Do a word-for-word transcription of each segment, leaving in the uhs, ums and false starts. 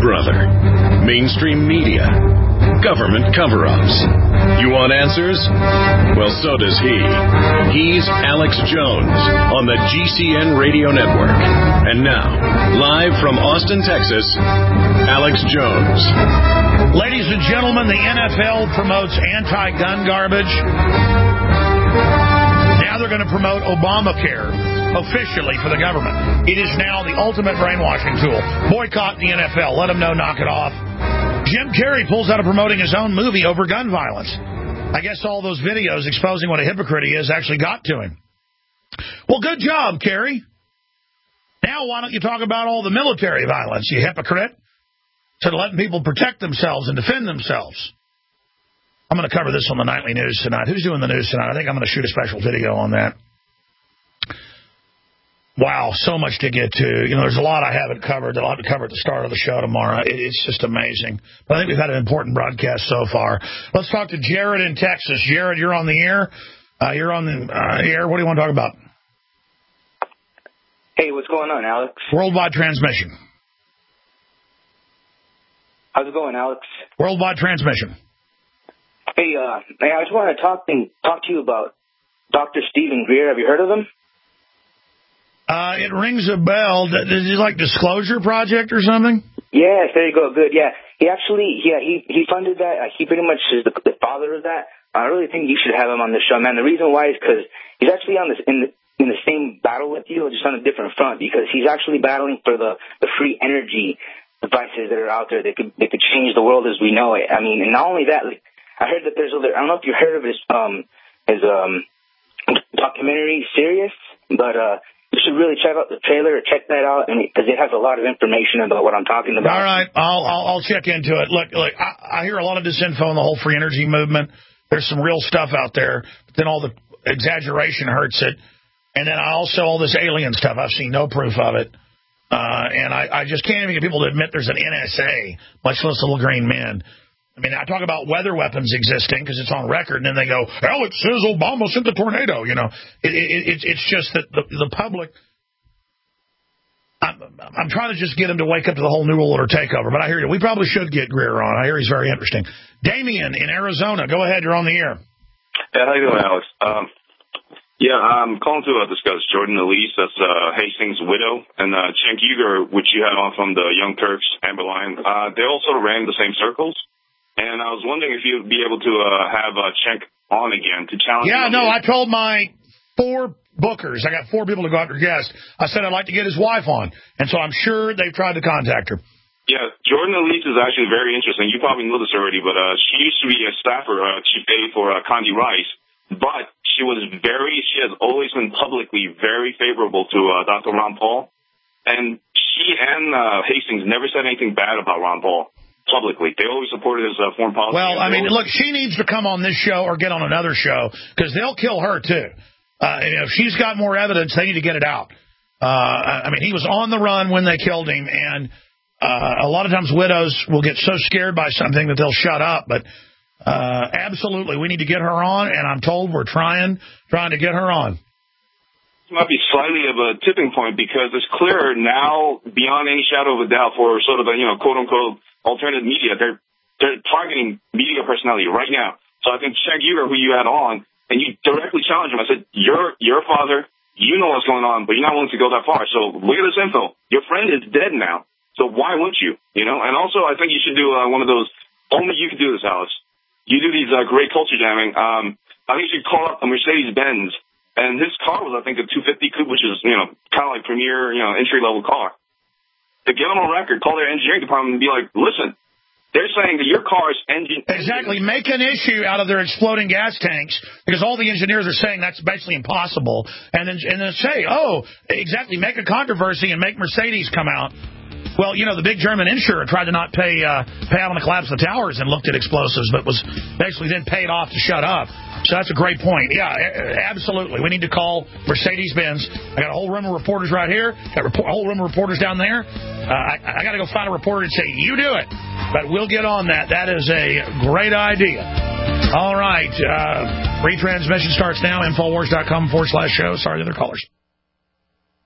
brother? Mainstream media? Government cover-ups? You want answers? Well, so does he. He's Alex Jones on the G C N Radio Network. And now, live from Austin, Texas, Alex Jones. Ladies and gentlemen, the N F L promotes anti-gun garbage. Now they're going to promote Obamacare officially for the government. It is now the ultimate brainwashing tool. Boycott the N F L. Let them know, knock it off. Jim Carrey pulls out of promoting his own movie over gun violence. I guess all those videos exposing what a hypocrite he is actually got to him. Well, good job, Carrey. Now why don't you talk about all the military violence, you hypocrite? Instead of letting people protect themselves and defend themselves. I'm going to cover this on the nightly news tonight. Who's doing the news tonight? I think I'm going to shoot a special video on that. Wow, so much to get to. You know, there's a lot I haven't covered. A lot to cover at the start of the show tomorrow. It, it's just amazing. But I think we've had an important broadcast so far. Let's talk to Jared in Texas. Jared, you're on the air. Uh, you're on the uh, air. What do you want to talk about? Hey, what's going on, Alex? Worldwide transmission. How's it going, Alex? Worldwide transmission. Hey, uh, I just want to talk and talk to you about Doctor Stephen Greer. Have you heard of him? Uh, it rings a bell. Is he like Disclosure Project or something? Yes, there you go. Good. Yeah, he actually, yeah, he he funded that. Uh, he pretty much is the, the father of that. I really think you should have him on the show, man. The reason why is because he's actually on this in the in the same battle with you, just on a different front. Because he's actually battling for the the free energy devices that are out there. They could they could change the world as we know it. I mean, and not only that, like I heard that there's other. I don't know if you heard of his um his um documentary Sirius, but uh. You should really check out the trailer or check that out, because it has a lot of information about what I'm talking about. All right, I'll I'll, I'll check into it. Look, look, I, I hear a lot of disinfo on the whole free energy movement. There's some real stuff out there, but then all the exaggeration hurts it. And then I also, all this alien stuff, I've seen no proof of it. Uh, and I, I just can't even get people to admit there's an N S A, much less little green men. I mean, I talk about weather weapons existing because it's on record, and then they go, hell, it says Obama sent the tornado. You know, it, it, it, it's just that the, the public, I'm, I'm trying to just get them to wake up to the whole New World Order takeover. But I hear you. We probably should get Greer on. I hear he's very interesting. Damien in Arizona, go ahead. You're on the air. Yeah, how you doing, Alex? Um, yeah, I'm calling to uh, discuss Jordan Elise, that's uh, Hastings' widow, and uh, Cenk Uygur, which you had on from the Young Turks, Amber Line. Uh, they all sort of ran the same circles. And I was wondering if you'd be able to uh, have uh, Cenk on again to challenge Yeah, him. no, I told my four bookers, I got four people to go after guests, I said I'd like to get his wife on. And so I'm sure they've tried to contact her. Yeah, Jordan Elise is actually very interesting. You probably know this already, but uh, she used to be a staffer, uh, chief aide for uh, Condi Rice. But she was very, she has always been publicly very favorable to uh, Doctor Ron Paul. And she and uh, Hastings never said anything bad about Ron Paul. Publicly. They always supported his uh, foreign policy. Well, I mean, always... look, she needs to come on this show or get on another show because they'll kill her, too. Uh, if she's got more evidence, they need to get it out. Uh, I mean, he was on the run when they killed him, and uh, a lot of times widows will get so scared by something that they'll shut up. But uh, absolutely, we need to get her on, and I'm told we're trying, trying to get her on. This might be slightly of a tipping point because it's clear now, beyond any shadow of a doubt, for sort of a, you know, quote-unquote, alternative media, they're they're targeting media personality right now. So I think Cenk Uygur, who you had on, and you directly challenged him. I said, you're your father, you know what's going on, but you're not willing to go that far. So look at this info. Your friend is dead now. So why wouldn't you? You know. And also, I think you should do uh, one of those. Only you can do this, Alex. You do these uh, great culture jamming. Um, I think you should call up a Mercedes Benz, and his car was, I think, a two fifty coupe, which is, you know, kind of like premier, you know, entry level car. To get them on record, call their engineering department and be like, listen, they're saying that your car's engine... Exactly. Make an issue out of their exploding gas tanks because all the engineers are saying that's basically impossible. And then, and then say, oh, exactly, make a controversy and make Mercedes come out. Well, you know, the big German insurer tried to not pay uh, pay out on the collapse of the towers and looked at explosives, but was basically then paid off to shut up. So that's a great point. Yeah, absolutely. We need to call Mercedes-Benz. I got a whole room of reporters right here. Got a whole room of reporters down there. Uh, I, I got to go find a reporter and say, you do it. But we'll get on that. That is a great idea. All right. Uh, retransmission starts now. Infowars.com forward slash show. Sorry to other callers.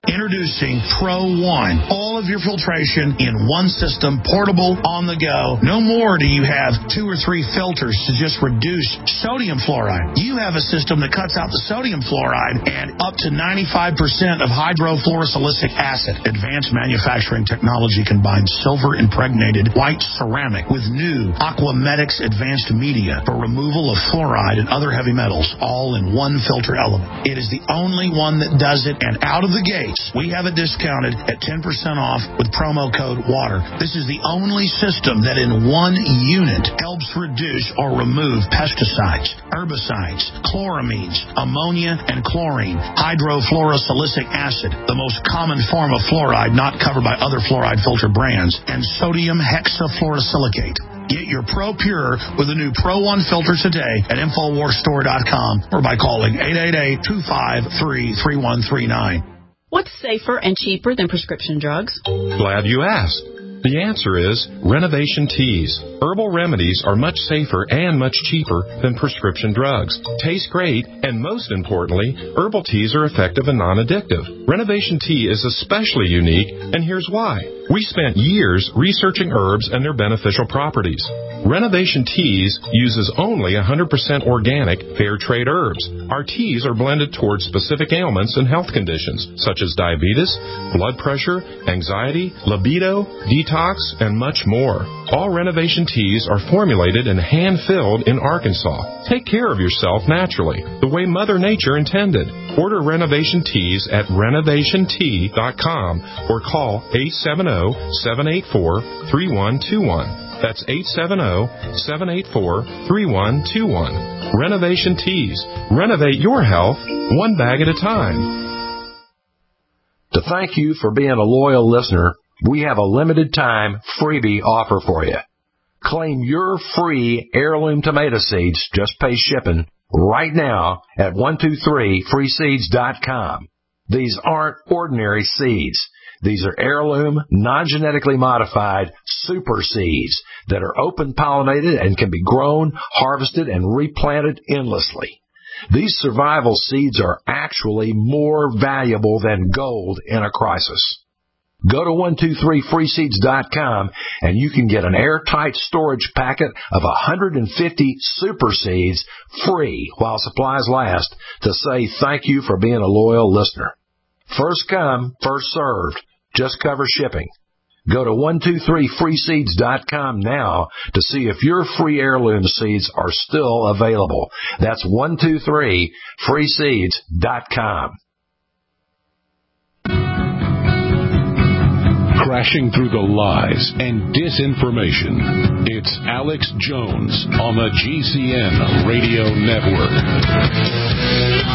Introducing Pro One. All of your filtration in one system, portable, on the go. No more do you have two or three filters to just reduce sodium fluoride. You have a system that cuts out the sodium fluoride and up to ninety-five percent of hydrofluorosilicic acid. Advanced manufacturing technology combines silver-impregnated white ceramic with new Aquamedics advanced media for removal of fluoride and other heavy metals, all in one filter element. It is the only one that does it, and out of the gates, we have it discounted at ten percent off with promo code WATER. This is the only system that in one unit helps reduce or remove pesticides, herbicides, chloramines, ammonia, and chlorine, hydrofluorosilicic acid, the most common form of fluoride not covered by other fluoride filter brands, and sodium hexafluorosilicate. Get your Pro Pure with the new Pro One filter today at Infowars Store dot com or by calling eight eight eight, two five three, three one three nine. What's safer and cheaper than prescription drugs? Glad you asked. The answer is Renovation Teas. Herbal remedies are much safer and much cheaper than prescription drugs. Taste great, and most importantly, herbal teas are effective and non-addictive. Renovation Tea is especially unique, and here's why. We spent years researching herbs and their beneficial properties. Renovation Teas uses only one hundred percent organic, fair trade herbs. Our teas are blended towards specific ailments and health conditions, such as diabetes, blood pressure, anxiety, libido, detox, and much more. All Renovation Teas are formulated and hand-filled in Arkansas. Take care of yourself naturally, the way Mother Nature intended. Order Renovation Teas at renovation tea dot com or call eight seven zero, seven eight four, three one two one. That's eight seven zero, seven eight four, three one two one. Renovation Teas. Renovate your health one bag at a time. To thank you for being a loyal listener, we have a limited time freebie offer for you. Claim your free heirloom tomato seeds, just pay shipping, right now at one two three free seeds dot com. These aren't ordinary seeds. These are heirloom, non-genetically modified super seeds that are open-pollinated and can be grown, harvested, and replanted endlessly. These survival seeds are actually more valuable than gold in a crisis. Go to one two three free seeds dot com and you can get an airtight storage packet of one hundred fifty super seeds free while supplies last to say thank you for being a loyal listener. First come, first served. Just cover shipping. Go to one two three free seeds dot com now to see if your free heirloom seeds are still available. That's one two three free seeds dot com. Crashing through the lies and disinformation. It's Alex Jones on the G C N Radio Network.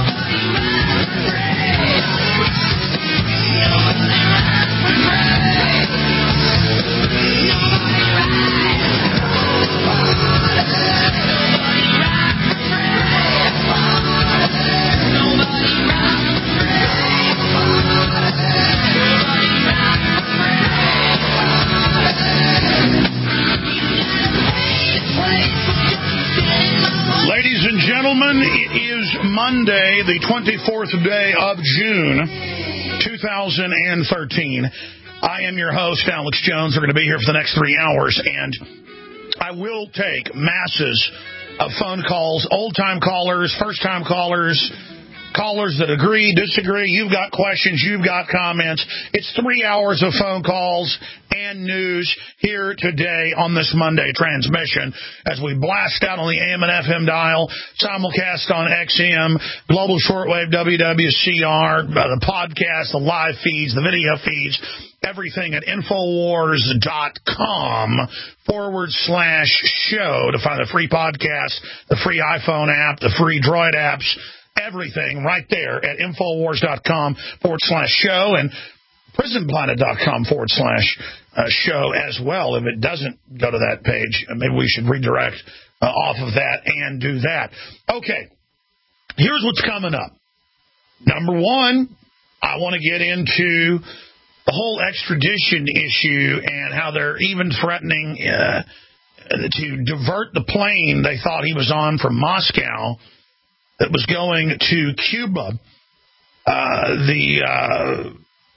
Ladies and gentlemen, it is Monday, the twenty-fourth day of June, two thousand thirteen. I am your host, Alex Jones. We're going to be here for the next three hours, and I will take masses of phone calls, old-time callers, first-time callers, callers that agree, disagree. You've got questions. You've got comments. It's three hours of phone calls and news here today on this Monday transmission as we blast out on the A M and F M dial, simulcast on X M, global shortwave W W C R, the podcast, the live feeds, the video feeds, everything at Infowars dot com forward slash show to find the free podcast, the free iPhone app, the free Droid apps, everything right there at Infowars dot com forward slash show and Prison Planet dot com forward slash uh, show as well. If it doesn't go to that page, maybe we should redirect uh, off of that and do that. Okay, here's what's coming up. Number one, I want to get into the whole extradition issue and how they're even threatening uh, to divert the plane they thought he was on from Moscow that was going to Cuba. Uh, the uh,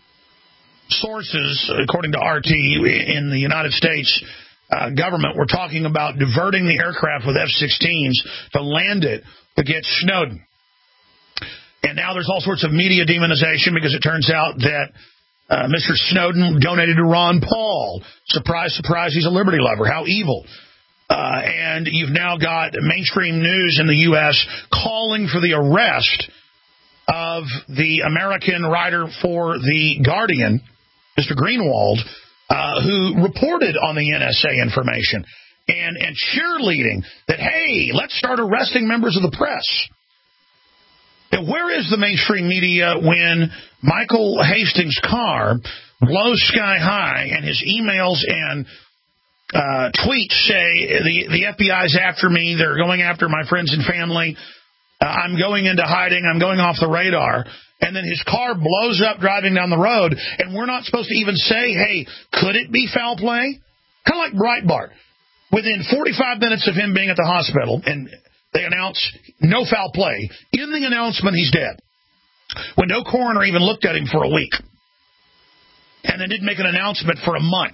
sources, according to R T, in the United States uh, government were talking about diverting the aircraft with F sixteens to land it against Snowden. And now there's all sorts of media demonization because it turns out that uh, Mister Snowden donated to Ron Paul. Surprise, surprise, he's a liberty lover. How evil. Uh, and you've now got mainstream news in the U S calling for the arrest of the American writer for The Guardian, Mister Greenwald, uh, who reported on the N S A information and, and cheerleading that, hey, let's start arresting members of the press. Now, where is the mainstream media when Michael Hastings' car blows sky high and his emails and uh, tweets say the, the F B I's after me, they're going after my friends and family, uh, I'm going into hiding, I'm going off the radar, and then his car blows up driving down the road, and we're not supposed to even say, hey, could it be foul play? Kind of like Breitbart. Within forty-five minutes of him being at the hospital, and they announce no foul play. In the announcement, he's dead. When no coroner even looked at him for a week. And they didn't make an announcement for a month.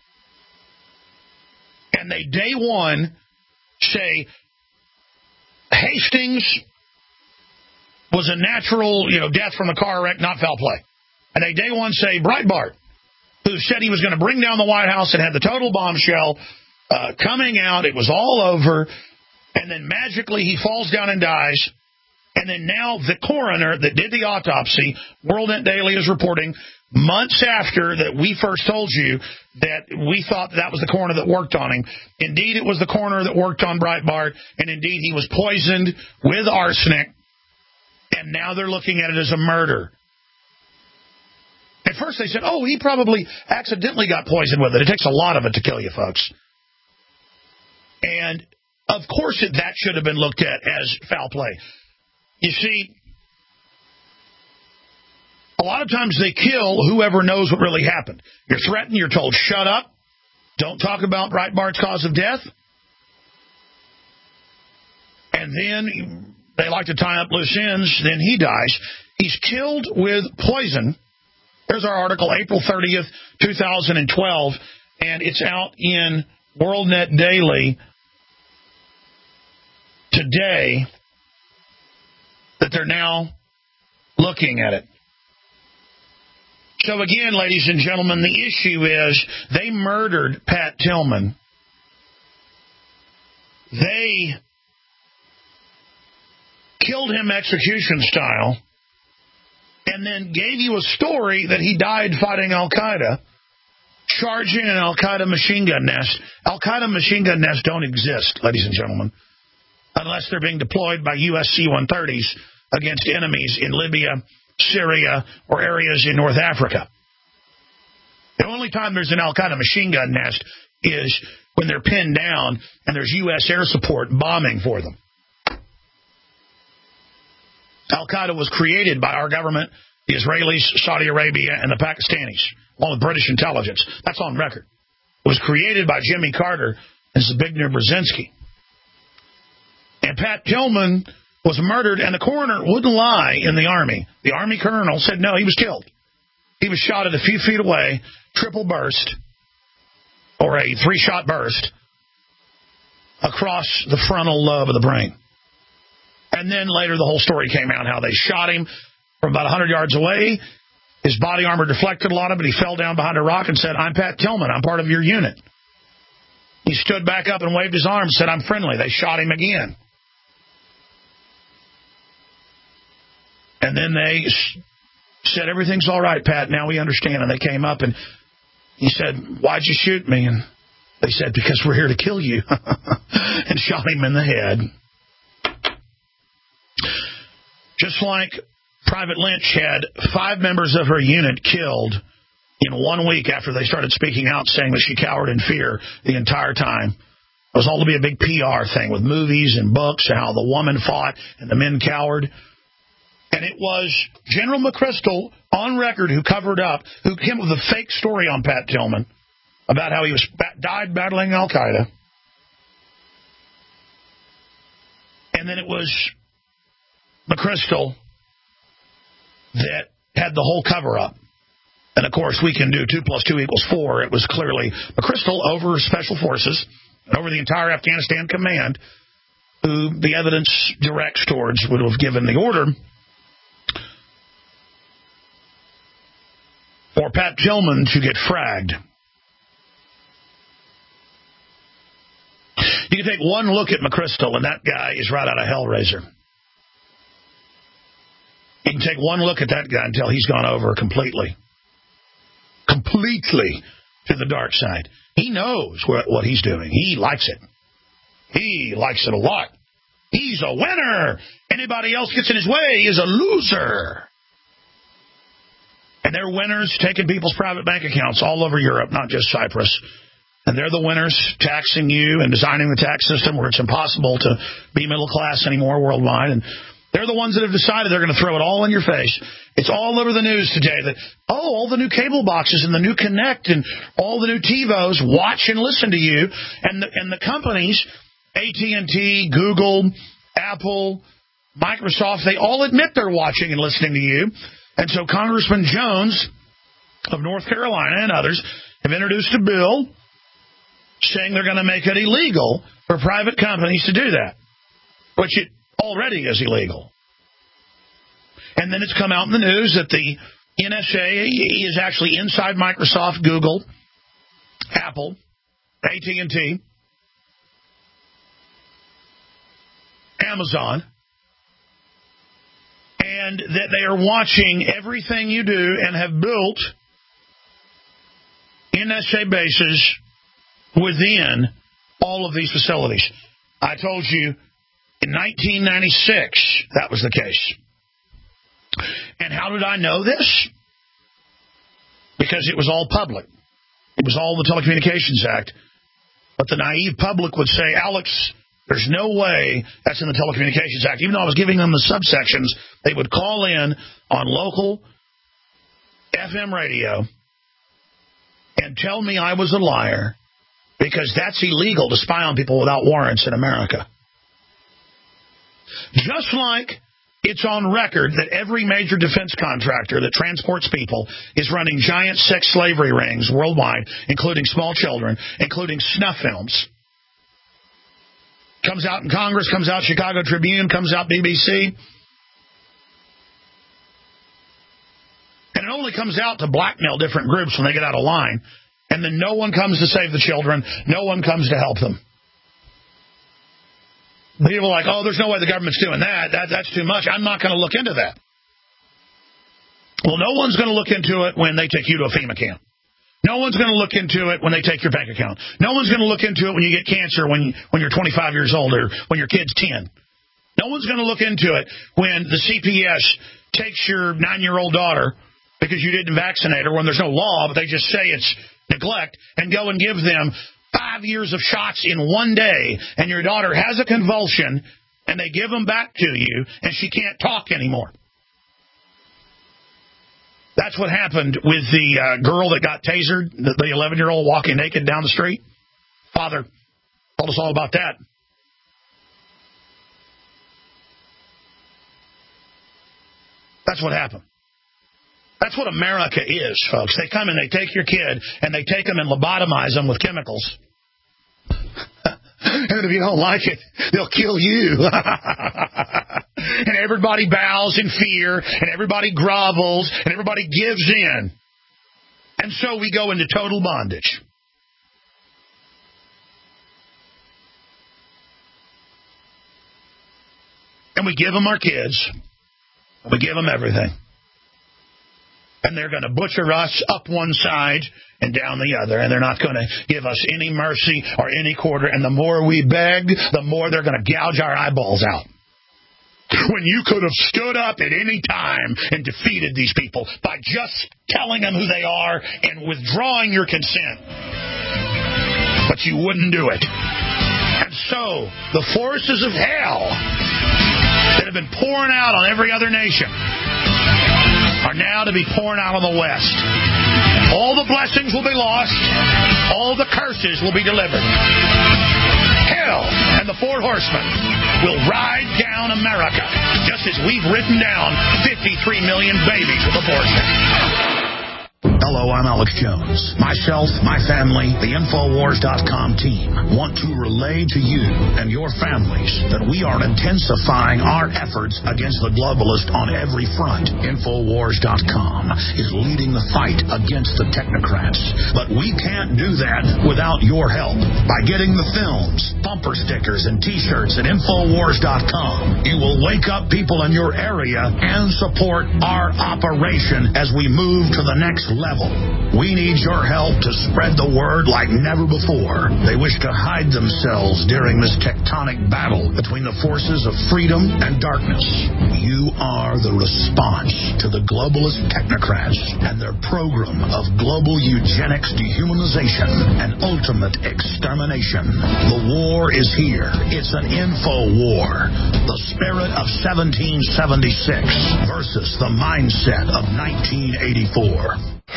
And they, day one, say, Hastings was a natural, you know, death from a car wreck, not foul play. And they, day one, say, Breitbart, who said he was going to bring down the White House and had the total bombshell uh, coming out. It was all over. And then magically he falls down and dies. And then now the coroner that did the autopsy, WorldNet Daily is reporting, months after that we first told you that we thought that was the coroner that worked on him. Indeed, it was the coroner that worked on Breitbart. And indeed, he was poisoned with arsenic. And now they're looking at it as a murder. At first they said, oh, he probably accidentally got poisoned with it. It takes a lot of it to kill you, folks. And of course, it, that should have been looked at as foul play. You see, a lot of times they kill whoever knows what really happened. You're threatened. You're told, shut up. Don't talk about Breitbart's cause of death. And then they like to tie up loose ends. Then he dies. He's killed with poison. There's our article, April thirtieth, two thousand twelve, and it's out in WorldNet Daily today that they're now looking at it. So again, ladies and gentlemen, the issue is they murdered Pat Tillman. They killed him execution style and then gave you a story that he died fighting Al-Qaeda, charging an Al-Qaeda machine gun nest. Al-Qaeda machine gun nests don't exist, ladies and gentlemen, unless they're being deployed by U S C one thirties against enemies in Libya, Syria, or areas in North Africa. The only time there's an Al-Qaeda machine gun nest is when they're pinned down and there's U S air support bombing for them. Al-Qaeda was created by our government, the Israelis, Saudi Arabia, and the Pakistanis, along with British intelligence. That's on record. It was created by Jimmy Carter and Zbigniew Brzezinski. And Pat Tillman was murdered, and the coroner wouldn't lie in the Army. The Army colonel said, no, he was killed. He was shot at a few feet away, triple burst, or a three-shot burst, across the frontal lobe of the brain. And then later the whole story came out, how they shot him from about one hundred yards away. His body armor deflected a lot of it. He fell down behind a rock and said, I'm Pat Tillman. I'm part of your unit. He stood back up and waved his arms, said, I'm friendly. They shot him again. And then they said, everything's all right, Pat. Now we understand. And they came up and he said, why'd you shoot me? And they said, because we're here to kill you. And shot him in the head. Just like Private Lynch had five members of her unit killed in one week after they started speaking out, saying that she cowered in fear the entire time. It was all to be a big P R thing with movies and books and how the woman fought and the men cowered. And it was General McChrystal on record who covered up, who came up with a fake story on Pat Tillman about how he was died battling Al-Qaeda. And then it was McChrystal that had the whole cover-up. And, of course, we can do two plus two equals four. It was clearly McChrystal over Special Forces, over the entire Afghanistan command, who the evidence directs towards would have given the order for Pat Tillman to get fragged. You can take one look at McChrystal, and that guy is right out of Hellraiser. You can take one look at that guy until he's gone over completely. Completely to the dark side. He knows what, what he's doing. He likes it. He likes it a lot. He's a winner. Anybody else gets in his way is a loser. And they're winners taking people's private bank accounts all over Europe, not just Cyprus. And they're the winners taxing you and designing the tax system where it's impossible to be middle class anymore worldwide. And they're the ones that have decided they're going to throw it all in your face. It's all over the news today that, oh, all the new cable boxes and the new Connect and all the new TiVos watch and listen to you. And the, and the companies, A T and T, Google, Apple, Microsoft, they all admit they're watching and listening to you. And so Congressman Jones of North Carolina and others have introduced a bill saying they're going to make it illegal for private companies to do that, which it already is illegal. And then it's come out in the news that the N S A is actually inside Microsoft, Google, Apple, A T and T, Amazon, and that they are watching everything you do and have built N S A bases within all of these facilities. I told you in nineteen ninety-six that was the case. And how did I know this? Because it was all public. It was all the Telecommunications Act. But the naive public would say, Alex, there's no way that's in the Telecommunications Act. Even though I was giving them the subsections, they would call in on local F M radio and tell me I was a liar because that's illegal to spy on people without warrants in America. Just like it's on record that every major defense contractor that transports people is running giant sex slavery rings worldwide, including small children, including snuff films. Comes out in Congress, comes out Chicago Tribune, comes out B B C. And it only comes out to blackmail different groups when they get out of line. And then no one comes to save the children. No one comes to help them. People are like, oh, there's no way the government's doing that. that that's too much. I'm not going to look into that. Well, no one's going to look into it when they take you to a FEMA camp. No one's going to look into it when they take your bank account. No one's going to look into it when you get cancer when, when you're twenty-five years old or when your kid's ten. No one's going to look into it when the C P S takes your nine-year-old daughter because you didn't vaccinate her when there's no law, but they just say it's neglect, and go and give them five years of shots in one day, and your daughter has a convulsion, and they give them back to you, and she can't talk anymore. That's what happened with the uh, girl that got tasered, the eleven-year-old walking naked down the street. Father told us all about that. That's what happened. That's what America is, folks. They come and they take your kid, and they take them and lobotomize them with chemicals. And if you don't like it, they'll kill you. And everybody bows in fear, and everybody grovels, and everybody gives in. And so we go into total bondage. And we give them our kids. We give them everything. And they're going to butcher us up one side and down the other. And they're not going to give us any mercy or any quarter. And the more we beg, the more they're going to gouge our eyeballs out. When you could have stood up at any time and defeated these people by just telling them who they are and withdrawing your consent. But you wouldn't do it. And so the forces of hell that have been pouring out on every other nation are now to be poured out on the West. All the blessings will be lost. All the curses will be delivered. Hell and the four horsemen will ride down America, just as we've written down fifty-three million babies with abortion. Hello, I'm Alex Jones. Myself, my family, the Infowars dot com team want to relay to you and your families that we are intensifying our efforts against the globalist on every front. Infowars dot com is leading the fight against the technocrats, but we can't do that without your help. By getting the films, bumper stickers, and T-shirts at Infowars dot com, you will wake up people in your area and support our operation as we move to the next level. We need your help to spread the word like never before. They wish to hide themselves during this tectonic battle between the forces of freedom and darkness. You are the response to the globalist technocrats and their program of global eugenics, dehumanization, and ultimate extermination. The war is here. It's an info war. The spirit of seventeen seventy-six versus the mindset of nineteen eighty-four.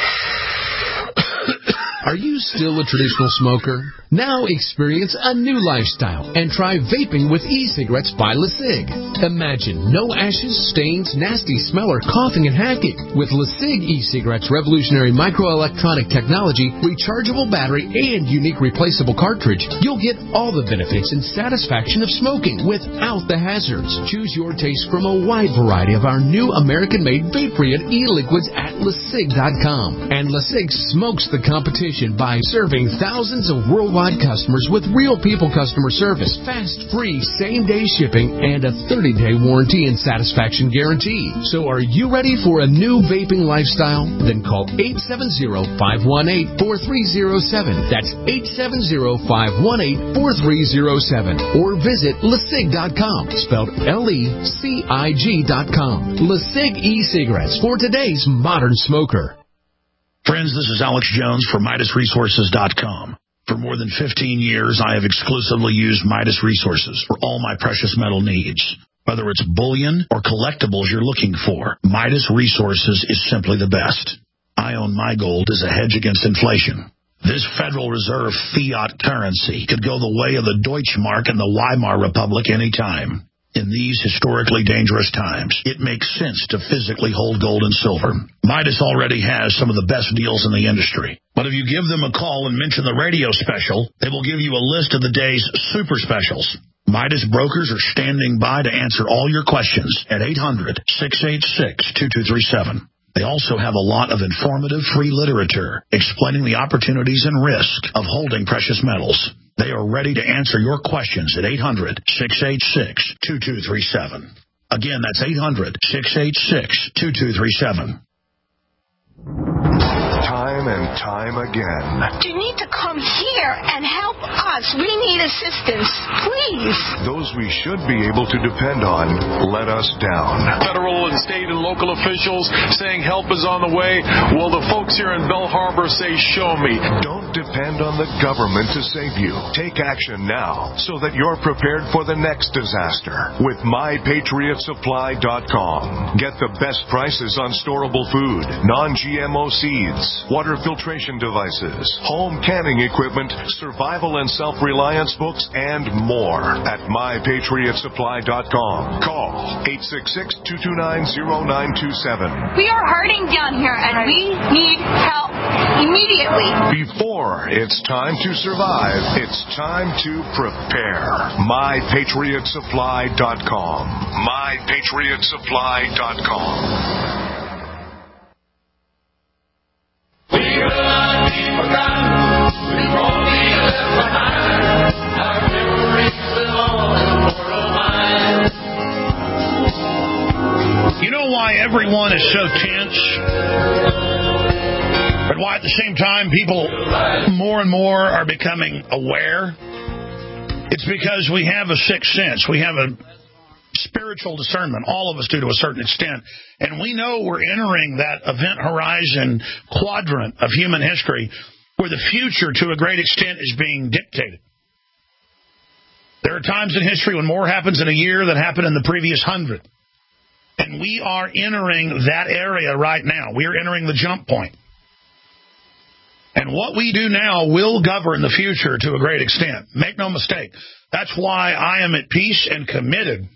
Are you still a traditional smoker? Now experience a new lifestyle and try vaping with e-cigarettes by LeSig. Imagine no ashes, stains, nasty smell, or coughing and hacking. With LeSig e-cigarettes' revolutionary microelectronic technology, rechargeable battery, and unique replaceable cartridge, you'll get all the benefits and satisfaction of smoking without the hazards. Choose your taste from a wide variety of our new American-made vape-free e-liquids at LeSig dot com. And LeSig smokes the competition by serving thousands of worldwide customers with real people customer service, fast, free, same-day shipping, and a thirty-day warranty and satisfaction guarantee. So are you ready for a new vaping lifestyle? Then call eight seven zero, five one eight, four three zero seven. That's eight seven zero, five one eight, four three zero seven. Or visit LeSig dot com, spelled L E C I G dot com. LeSig e-cigarettes for today's modern smoker. Friends, this is Alex Jones for Midas Resources dot com. For more than fifteen years, I have exclusively used Midas Resources for all my precious metal needs. Whether it's bullion or collectibles you're looking for, Midas Resources is simply the best. I own my gold as a hedge against inflation. This Federal Reserve fiat currency could go the way of the Deutschmark and the Weimar Republic any time. In these historically dangerous times, it makes sense to physically hold gold and silver. Midas already has some of the best deals in the industry. But if you give them a call and mention the radio special, they will give you a list of the day's super specials. Midas brokers are standing by to answer all your questions at eight hundred, six eight six, two two three seven. They also have a lot of informative free literature explaining the opportunities and risk of holding precious metals. They are ready to answer your questions at eight hundred, six eight six, two two three seven. Again, that's eight hundred, six eight six, two two three seven. Time and time again. You need to come here and help us. We need assistance, please. Those we should be able to depend on let us down. Federal and state and local officials saying help is on the way. Well, the folks here in Bell Harbor say, show me. Don't depend on the government to save you. Take action now so that you're prepared for the next disaster with my patriot supply dot com. Get the best prices on storable food, non-G M O seeds, water filtration devices, home canning equipment, survival and self-reliance books, and more at my patriot supply dot com. Call eight six six, two two nine, zero nine two seven. We are hurting down here, and we need help immediately. Before it's time to survive, it's time to prepare. my patriot supply dot com. my patriot supply dot com. We will not be forgotten. We won't be left behind. Our memories belong to mortal minds. You know why everyone is so tense? But why at the same time people more and more are becoming aware? It's because we have a sixth sense. We have a spiritual discernment. All of us do to a certain extent. And we know we're entering that event horizon quadrant of human history where the future, to a great extent, is being dictated. There are times in history when more happens in a year than happened in the previous hundred. And we are entering that area right now. We are entering the jump point. And what we do now will govern the future to a great extent. Make no mistake. That's why I am at peace and committed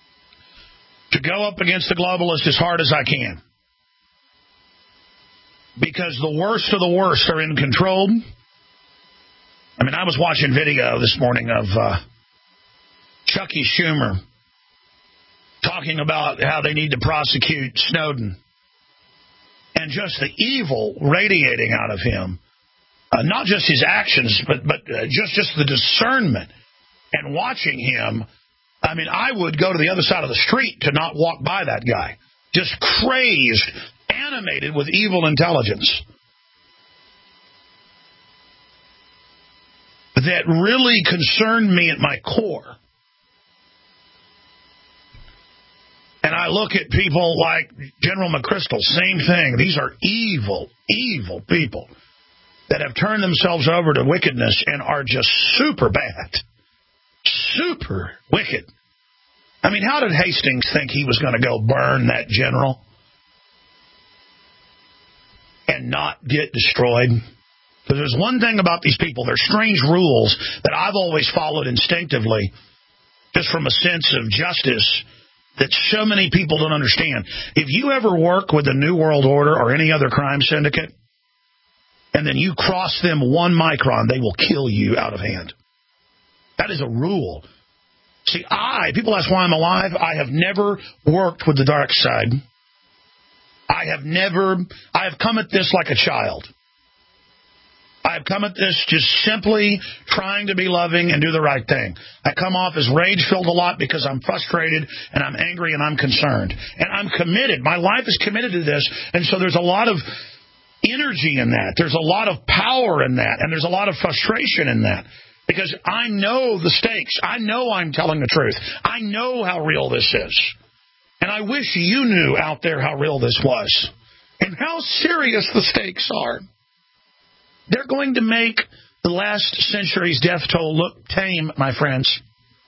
to go up against the globalists as hard as I can. because the worst of the worst are in control. I mean, I was watching video this morning of uh, Chucky Schumer talking about how they need to prosecute Snowden and just the evil radiating out of him. Uh, not just his actions, but but uh, just, just the discernment. And watching him, I mean, I would go to the other side of the street to not walk by that guy. Just crazed, animated with evil intelligence. That really concerned me at my core. And I look at people like General McChrystal, same thing. These are evil, evil people that have turned themselves over to wickedness and are just super bad. Super wicked. I mean, how did Hastings think he was going to go burn that general and not get destroyed? Because there's one thing about these people, there's strange rules that I've always followed instinctively, just from a sense of justice that so many people don't understand. If you ever work with the New World Order or any other crime syndicate, and then you cross them one micron, they will kill you out of hand. That is a rule. See, I, people ask why I'm alive. I have never worked with the dark side. I have never, I have come at this like a child. I have come at this just simply trying to be loving and do the right thing. I come off as rage-filled a lot because I'm frustrated and I'm angry and I'm concerned. And I'm committed. My life is committed to this. And so there's a lot of energy in that. There's a lot of power in that. And there's a lot of frustration in that. Because I know the stakes. I know I'm telling the truth. I know how real this is. And I wish you knew out there how real this was. And how serious the stakes are. They're going to make the last century's death toll look tame, my friends.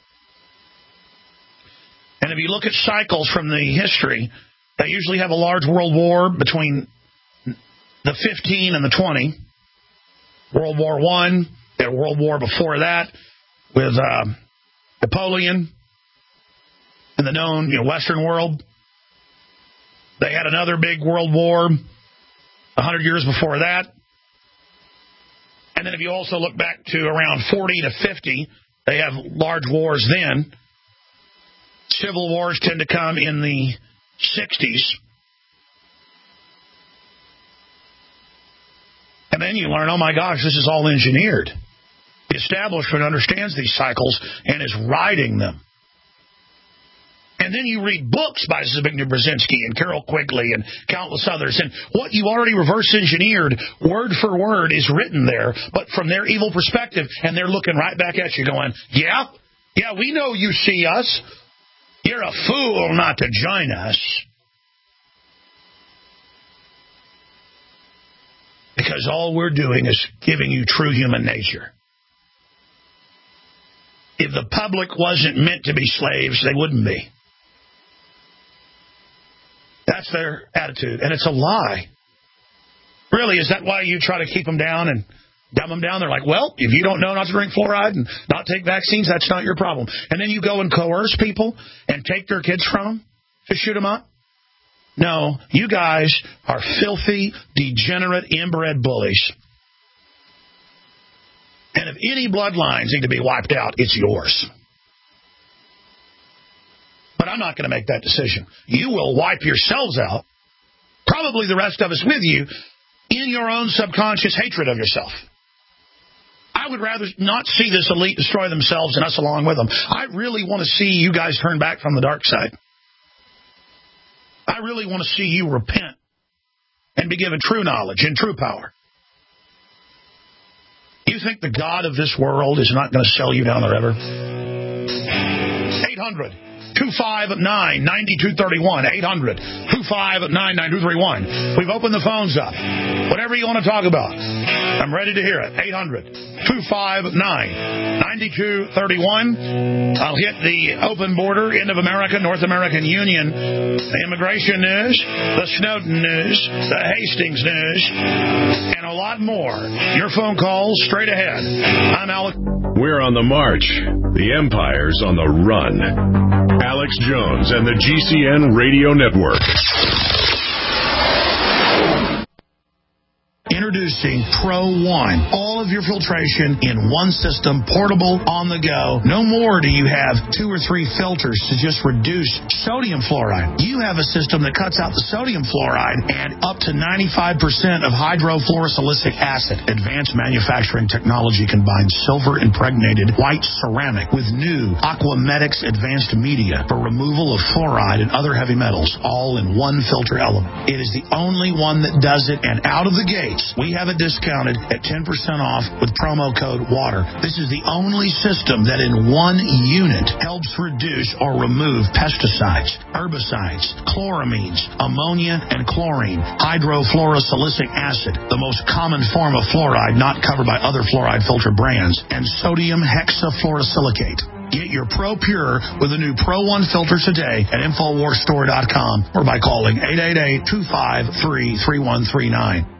And if you look at cycles from the history, they usually have a large world war between the fifteen and the twenty. World War One, they had a world war before that with uh, Napoleon in the known you know, Western world. They had another big world war a hundred years before that. And then if you also look back to around forty to fifty, they have large wars then. Civil wars tend to come in the sixties. And then you learn, oh my gosh, this is all engineered. The establishment understands these cycles and is riding them. And then you read books by Zbigniew Brzezinski and Carol Quigley and countless others. And what you already reverse engineered, word for word, is written there, but from their evil perspective. And they're looking right back at you going, yeah, yeah, we know you see us. You're a fool not to join us. Because all we're doing is giving you true human nature. If the public wasn't meant to be slaves, they wouldn't be. That's their attitude, and it's a lie. Really, is that why you try to keep them down and dumb them down? They're like, well, if you don't know not to drink fluoride and not take vaccines, that's not your problem. And then you go and coerce people and take their kids from them to shoot them up? No, you guys are filthy, degenerate, inbred bullies. And if any bloodlines need to be wiped out, it's yours. But I'm not going to make that decision. You will wipe yourselves out, probably the rest of us with you, in your own subconscious hatred of yourself. I would rather not see this elite destroy themselves and us along with them. I really want to see you guys turn back from the dark side. I really want to see you repent and be given true knowledge and true power. You think the God of this world is not going to sell you down the river? eight hundred two five nine nine two three one. eight hundred two five nine nine two three one. We've opened the phones up. Whatever you want to talk about, I'm ready to hear it. eight hundred two five nine nine two three one. I'll hit the open border, end of America, North American Union, the immigration news, the Snowden news, the Hastings news, and a lot more. Your phone calls straight ahead. I'm Alex. We're on the march. The empire's on the run. Alex Jones and the G C N Radio Network. Introducing Pro One. All of your filtration in one system, portable, on the go. No more do you have two or three filters to just reduce sodium fluoride. You have a system that cuts out the sodium fluoride and up to ninety-five percent of hydrofluorosilicic acid. Advanced manufacturing technology combines silver-impregnated white ceramic with new Aquamedics advanced media for removal of fluoride and other heavy metals, all in one filter element. It is the only one that does it, and out of the gates, we have it discounted at ten percent off with promo code WATER. This is the only system that in one unit helps reduce or remove pesticides, herbicides, chloramines, ammonia, and chlorine, hydrofluorosilicic acid, the most common form of fluoride not covered by other fluoride filter brands, and sodium hexafluorosilicate. Get your Pro Pure with a new Pro One filter today at Infowars Store dot com or by calling eight eight eight, two five three, three one three nine.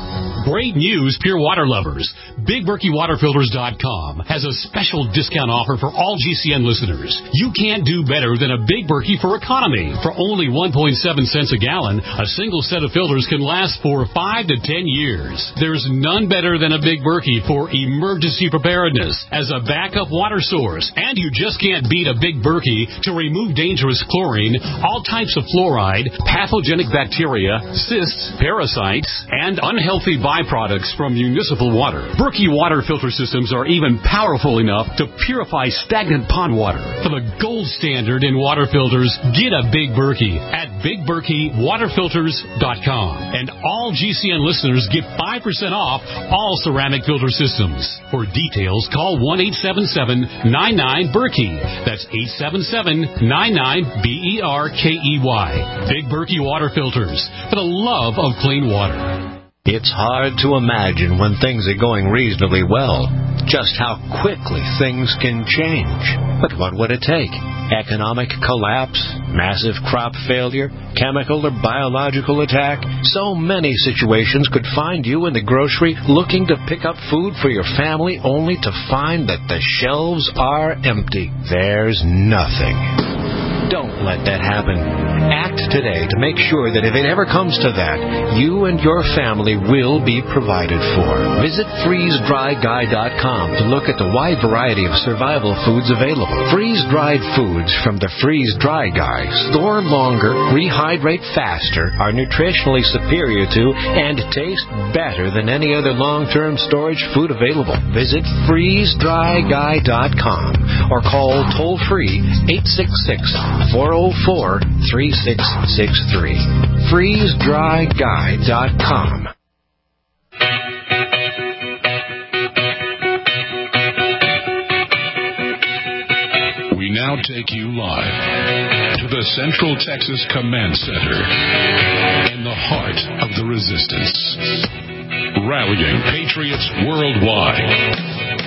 Great news, pure water lovers. Big Berkey Water Filters dot com has a special discount offer for all G C N listeners. You can't do better than a Big Berkey for economy. For only one point seven cents a gallon, a single set of filters can last for five to ten years. There's none better than a Big Berkey for emergency preparedness as a backup water source. And you just can't beat a Big Berkey to remove dangerous chlorine, all types of fluoride, pathogenic bacteria, cysts, parasites, and unhealthy byproducts from municipal water. Berkey water filter systems are even powerful enough to purify stagnant pond water. For the gold standard in water filters, get a Big Berkey at Big Berkey Water Filters dot com. And all G C N listeners get five percent off all ceramic filter systems. For details, call one eight seven seven, nine nine, Berkey. That's eight seven seven, nine nine, B E R K E Y. Big Berkey Water Filters, for the love of clean water. It's hard to imagine when things are going reasonably well, just how quickly things can change. But what would it take? Economic collapse, massive crop failure, chemical or biological attack? So many situations could find you in the grocery looking to pick up food for your family only to find that the shelves are empty. There's nothing. Don't let that happen. Act today to make sure that if it ever comes to that, you and your family will be provided for. Visit freeze dry guy dot com to look at the wide variety of survival foods available. Freeze-dried foods from the Freeze Dry Guy store longer, rehydrate faster, are nutritionally superior to, and taste better than any other long-term storage food available. Visit freeze dry guy dot com or call toll-free eight six six, four oh four, three six six three. freeze dry guy dot com. We now take you live to the Central Texas Command Center in the heart of the resistance. Rallying patriots worldwide.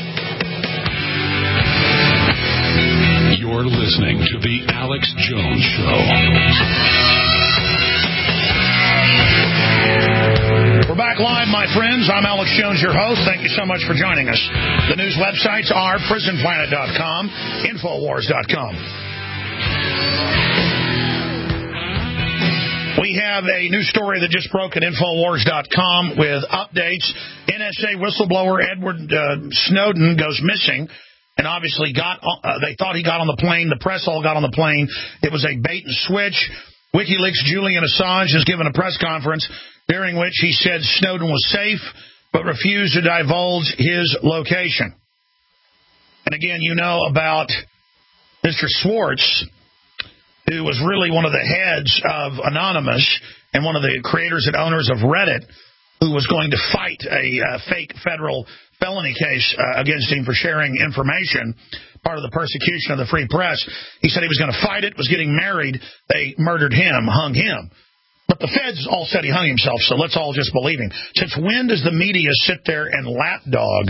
You're listening to The Alex Jones Show. We're back live, my friends. I'm Alex Jones, your host. Thank you so much for joining us. The news websites are prison planet dot com, Infowars dot com. We have a new story that just broke at Infowars dot com with updates. N S A whistleblower Edward uh, Snowden goes missing. And obviously, got uh, they thought he got on the plane. The press all got on the plane. It was a bait and switch. WikiLeaks' Julian Assange has given a press conference during which he said Snowden was safe, but refused to divulge his location. And again, you know about Mister Schwartz, who was really one of the heads of Anonymous and one of the creators and owners of Reddit, who was going to fight a uh, fake federal felony case uh, against him for sharing information, part of the persecution of the free press. He said he was going to fight it, was getting married. They murdered him, hung him. But the feds all said he hung himself, so let's all just believe him. Since when does the media sit there and lapdog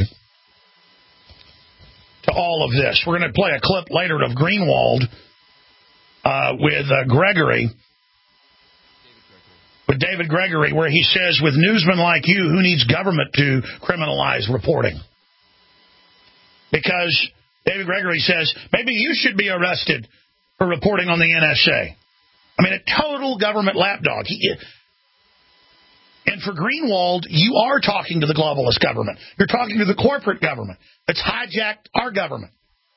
to all of this? We're going to play a clip later of Greenwald uh, with uh, Gregory, with David Gregory, where he says, with newsmen like you, who needs government to criminalize reporting? Because David Gregory says, maybe you should be arrested for reporting on the N S A. I mean, a total government lapdog. He, And for Greenwald, you are talking to the globalist government. You're talking to the corporate government that's hijacked our government.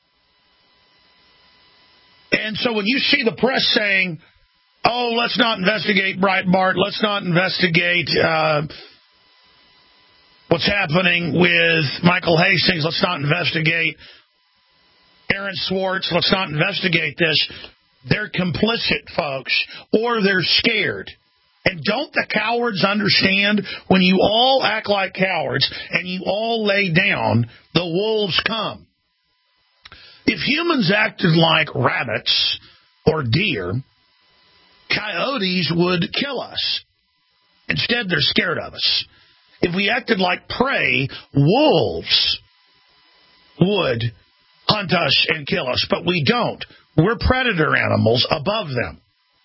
And so when you see the press saying, oh, let's not investigate Breitbart, let's not investigate uh, what's happening with Michael Hastings, let's not investigate Aaron Swartz, let's not investigate this, they're complicit, folks, or they're scared. And don't the cowards understand when you all act like cowards and you all lay down, the wolves come? If humans acted like rabbits or deer, coyotes would kill us. Instead, they're scared of us. If we acted like prey, wolves would hunt us and kill us, but we don't. We're predator animals above them.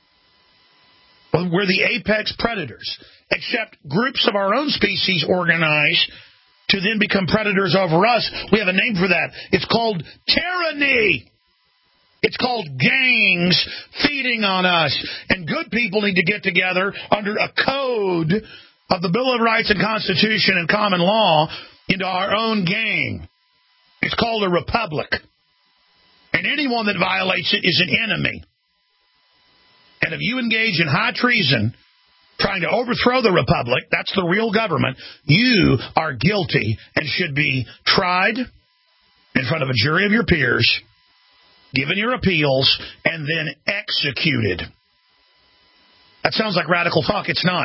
We're the apex predators, except groups of our own species organize to then become predators over us. We have a name for that. It's called tyranny. It's called gangs feeding on us. And good people need to get together under a code of the Bill of Rights and Constitution and common law into our own gang. It's called a republic. And anyone that violates it is an enemy. And if you engage in high treason, trying to overthrow the republic, that's the real government, you are guilty and should be tried in front of a jury of your peers, given your appeals, and then executed. That sounds like radical talk. It's not.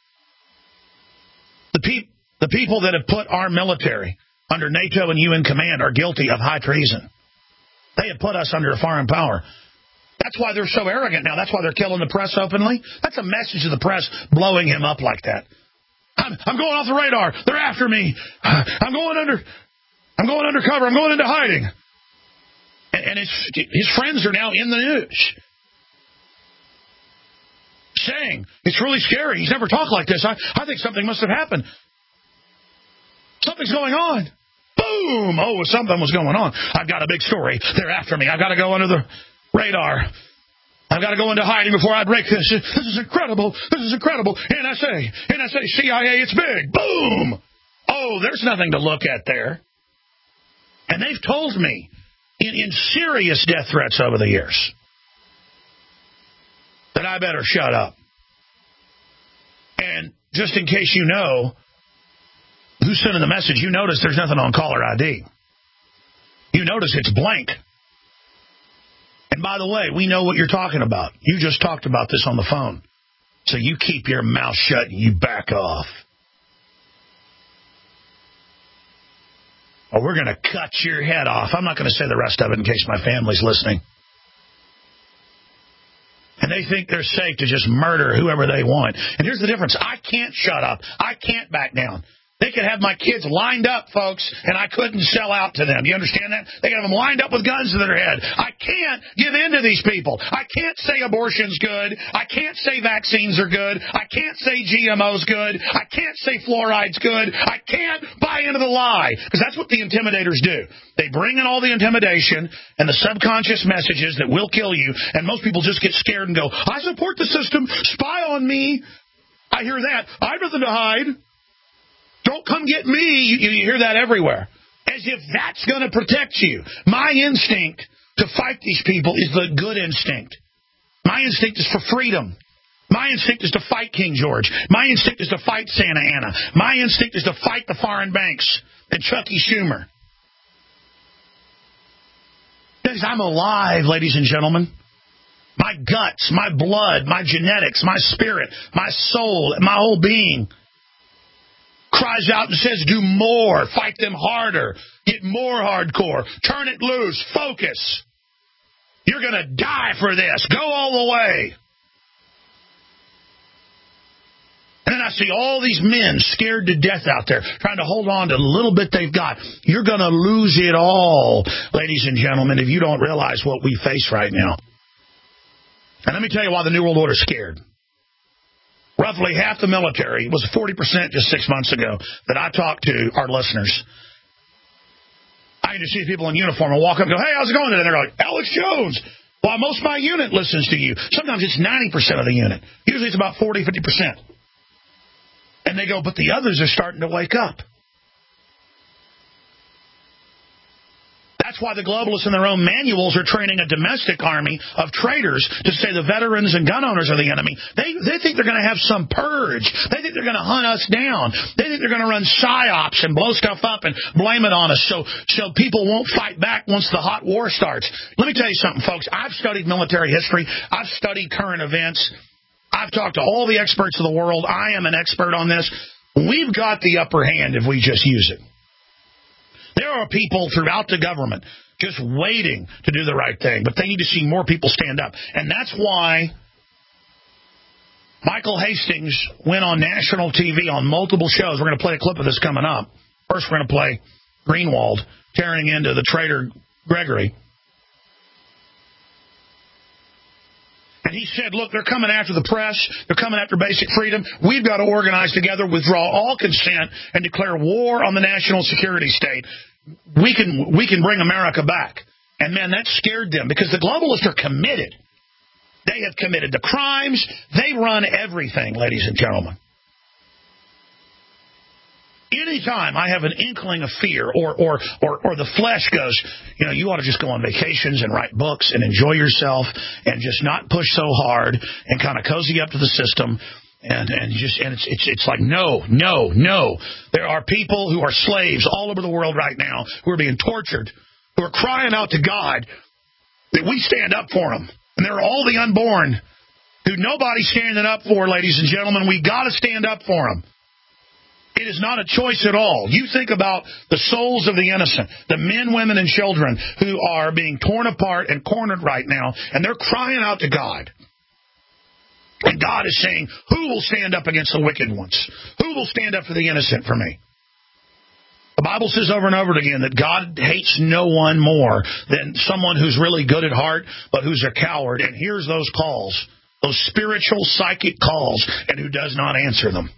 The, pe- the people that have put our military under NATO and U N command are guilty of high treason. They have put us under a foreign power. That's why they're so arrogant now. That's why they're killing the press openly. That's a message of the press blowing him up like that. I'm, I'm going off the radar. They're after me. I'm going under. I'm going undercover. I'm going into hiding. And, and his his friends are now in the news saying it's really scary. He's never talked like this. I, I think something must have happened. Something's going on. Boom! Oh, something was going on. I've got a big story. They're after me. I've got to go under the radar. I've got to go into hiding before I break this. This is incredible. This is incredible. N S A, N S A, C I A, it's big. Boom! Oh, there's nothing to look at there. And they've told me in, in serious death threats over the years that I better shut up. And just in case you know who's sending the message, you notice there's nothing on caller I D. You notice it's blank. And by the way, we know what you're talking about. You just talked about this on the phone. So you keep your mouth shut and you back off. Or we're going to cut your head off. I'm not going to say the rest of it in case my family's listening. And they think they're safe to just murder whoever they want. And here's the difference. I can't shut up. I can't back down. They could have my kids lined up, folks, and I couldn't sell out to them. Do you understand that? They could have them lined up with guns to their head. I can't give in to these people. I can't say abortion's good. I can't say vaccines are good. I can't say G M O's good. I can't say fluoride's good. I can't buy into the lie, because that's what the intimidators do. They bring in all the intimidation and the subconscious messages that will kill you, and most people just get scared and go, I support the system. Spy on me. I hear that. I have nothing to hide. Don't come get me. You, you hear that everywhere. As if that's going to protect you. My instinct to fight these people is the good instinct. My instinct is for freedom. My instinct is to fight King George. My instinct is to fight Santa Ana. My instinct is to fight the foreign banks and Chucky Schumer. Because I'm alive, ladies and gentlemen. My guts, my blood, my genetics, my spirit, my soul, my whole being cries out and says, do more, fight them harder, get more hardcore, turn it loose, focus. You're going to die for this. Go all the way. And then I see all these men scared to death out there, trying to hold on to the little bit they've got. You're going to lose it all, ladies and gentlemen, if you don't realize what we face right now. And let me tell you why the New World Order is scared. Roughly half the military, it was forty percent just six months ago that I talked to our listeners. I can just see people in uniform and walk up and go, hey, how's it going today? And they're like, Alex Jones. Well, most of my unit listens to you. Sometimes it's ninety percent of the unit. Usually it's about forty, fifty percent. And they go, but the others are starting to wake up. That's why the globalists in their own manuals are training a domestic army of traitors to say the veterans and gun owners are the enemy. They they think they're going to have some purge. They think they're going to hunt us down. They think they're going to run psyops and blow stuff up and blame it on us so, so people won't fight back once the hot war starts. Let me tell you something, folks. I've studied military history. I've studied current events. I've talked to all the experts of the world. I am an expert on this. We've got the upper hand if we just use it. There are people throughout the government just waiting to do the right thing, but they need to see more people stand up. And that's why Michael Hastings went on national T V on multiple shows. We're going to play a clip of this coming up. First, we're going to play Greenwald tearing into the traitor Gregory. And he said, look, they're coming after the press. They're coming after basic freedom. We've got to organize together, withdraw all consent, and declare war on the national security state. We can we can bring America back. And, man, that scared them because the globalists are committed. They have committed the crimes. They run everything, ladies and gentlemen. Anytime I have an inkling of fear or, or, or, or the flesh goes, you know, you ought to just go on vacations and write books and enjoy yourself and just not push so hard and kind of cozy up to the system. And, and just and it's, it's it's like, no, no, no. There are people who are slaves all over the world right now who are being tortured, who are crying out to God that we stand up for them. And there are all the unborn who nobody's standing up for, ladies and gentlemen. We got to stand up for them. It is not a choice at all. You think about the souls of the innocent, the men, women, and children who are being torn apart and cornered right now, and they're crying out to God. And God is saying, who will stand up against the wicked ones? Who will stand up for the innocent for me? The Bible says over and over again that God hates no one more than someone who's really good at heart, but who's a coward, and hears those calls, those spiritual, psychic calls, and who does not answer them.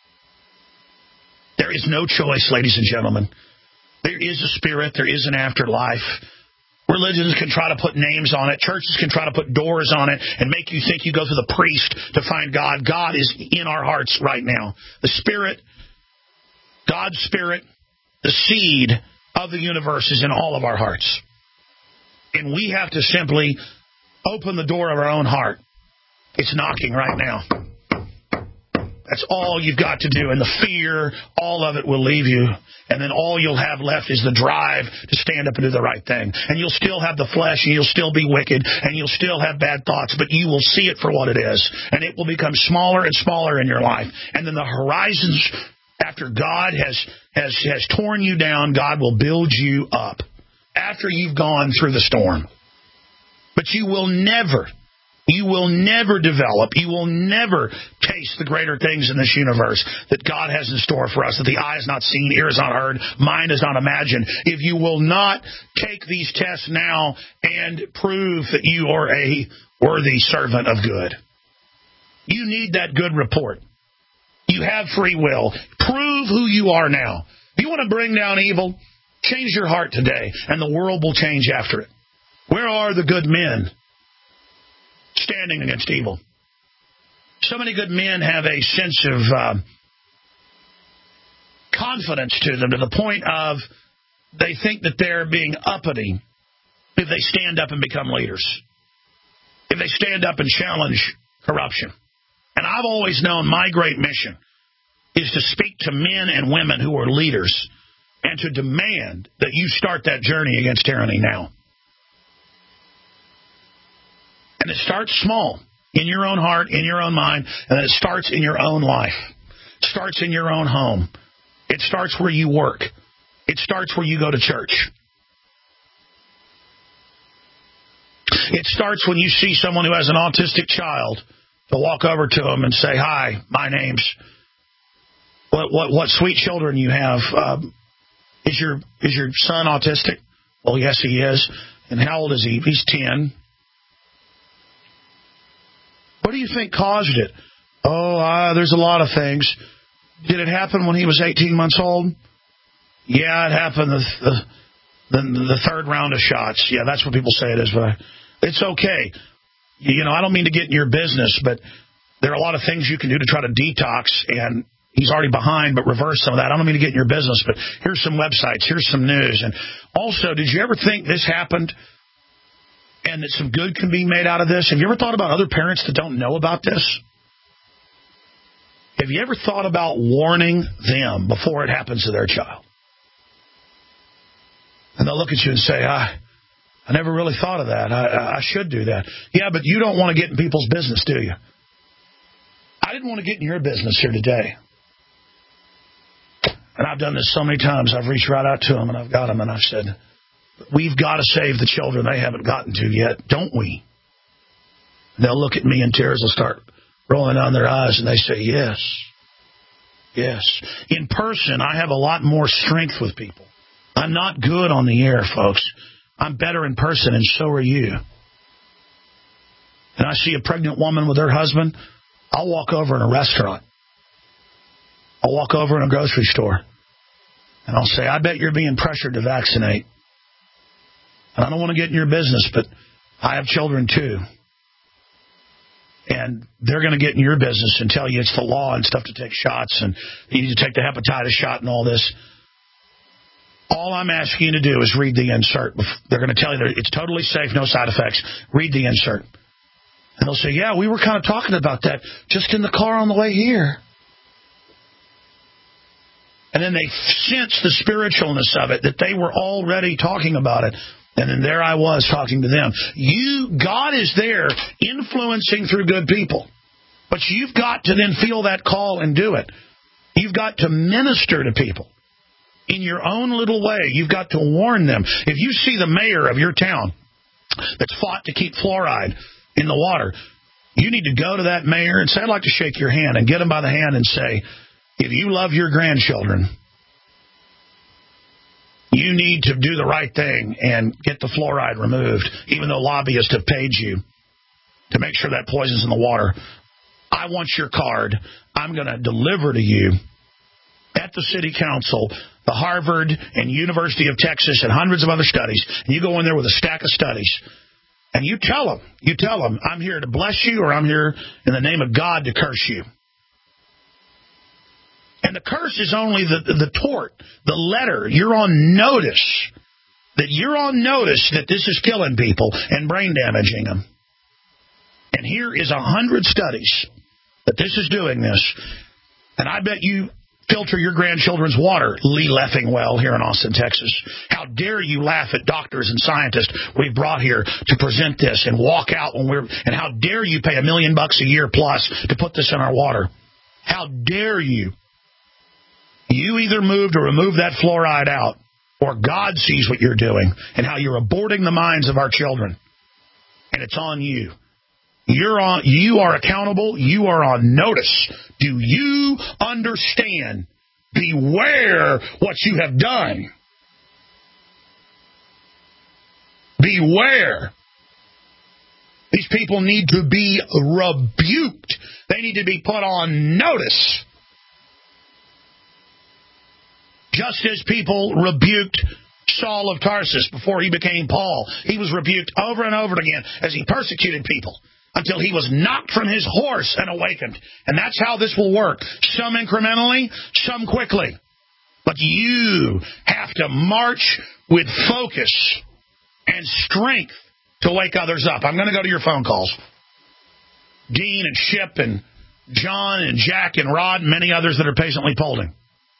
There is no choice, ladies and gentlemen. There is a spirit. There is an afterlife. Religions can try to put names on it. Churches can try to put doors on it and make you think you go to the priest to find God. God is in our hearts right now. The Spirit, God's Spirit, the seed of the universe is in all of our hearts. And we have to simply open the door of our own heart. It's knocking right now. That's all you've got to do. And the fear, all of it will leave you. And then all you'll have left is the drive to stand up and do the right thing. And you'll still have the flesh, and you'll still be wicked, and you'll still have bad thoughts, but you will see it for what it is. And it will become smaller and smaller in your life. And then the horizons, after God has, has, has torn you down, God will build you up after you've gone through the storm. But you will never... You will never develop, you will never taste the greater things in this universe that God has in store for us, that the eye has not seen, ear has not heard, mind has not imagined, if you will not take these tests now and prove that you are a worthy servant of good. You need that good report. You have free will. Prove who you are now. If you want to bring down evil, change your heart today, and the world will change after it. Where are the good men standing against evil? So many good men have a sense of uh, confidence to them to the point of they think that they're being uppity if they stand up and become leaders, if they stand up and challenge corruption. And I've always known my great mission is to speak to men and women who are leaders and to demand that you start that journey against tyranny now. And it starts small, in your own heart, in your own mind, and then it starts in your own life. It starts in your own home. It starts where you work. It starts where you go to church. It starts when you see someone who has an autistic child to walk over to them and say, hi, my name's, what what, what sweet children you have. Um, is your is your son autistic? Well, yes, he is. And how old is he? He's ten. What do you think caused it? Oh, uh, there's a lot of things. Did it happen when he was eighteen months old? Yeah, it happened the, the, the, the third round of shots. Yeah, that's what people say it is. But it's okay. You know, I don't mean to get in your business, but there are a lot of things you can do to try to detox, and he's already behind, but reverse some of that. I don't mean to get in your business, but here's some websites, here's some news. And also, did you ever think this happened and that some good can be made out of this? Have you ever thought about other parents that don't know about this? Have you ever thought about warning them before it happens to their child? And they'll look at you and say, I, I never really thought of that. I, I should do that. Yeah, but you don't want to get in people's business, do you? I didn't want to get in your business here today. And I've done this so many times. I've reached right out to them, and I've got them, and I've said, we've got to save the children they haven't gotten to yet, don't we? And they'll look at me, and tears will start rolling down their eyes, and they say, yes, yes. In person, I have a lot more strength with people. I'm not good on the air, folks. I'm better in person, and so are you. And I see a pregnant woman with her husband, I'll walk over in a restaurant. I'll walk over in a grocery store, and I'll say, I bet you're being pressured to vaccinate. And I don't want to get in your business, but I have children too. And they're going to get in your business and tell you it's the law and stuff to take shots, and you need to take the hepatitis shot and all this. All I'm asking you to do is read the insert. They're going to tell you that it's totally safe, no side effects. Read the insert. And they'll say, yeah, we were kind of talking about that just in the car on the way here. And then they sense the spiritualness of it, that they were already talking about it. And then there I was talking to them. You, God is there influencing through good people. But you've got to then feel that call and do it. You've got to minister to people in your own little way. You've got to warn them. If you see the mayor of your town that's fought to keep fluoride in the water, you need to go to that mayor and say, I'd like to shake your hand, and get him by the hand and say, if you love your grandchildren, you need to do the right thing and get the fluoride removed, even though lobbyists have paid you to make sure that poison's in the water. I want your card. I'm going to deliver to you at the city council, the Harvard and University of Texas and hundreds of other studies, and you go in there with a stack of studies, and you tell them, you tell them, I'm here to bless you, or I'm here in the name of God to curse you. And the curse is only the, the, the tort, the letter. You're on notice, that you're on notice that this is killing people and brain damaging them. And here is a hundred studies that this is doing this. And I bet you filter your grandchildren's water, Lee Leffingwell, here in Austin, Texas. How dare you laugh at doctors and scientists we've brought here to present this and walk out when we're, and how dare you pay a million bucks a year plus to put this in our water? How dare you? You either move to remove that fluoride out, or God sees what you're doing and how you're aborting the minds of our children. And it's on you. You're on. You are accountable. You are on notice. Do you understand? Beware what you have done. Beware. These people need to be rebuked. They need to be put on notice. Just as people rebuked Saul of Tarsus before he became Paul. He was rebuked over and over again as he persecuted people until he was knocked from his horse and awakened. And that's how this will work. Some incrementally, some quickly. But you have to march with focus and strength to wake others up. I'm going to go to your phone calls. Dean and Ship and John and Jack and Rod and many others that are patiently polling.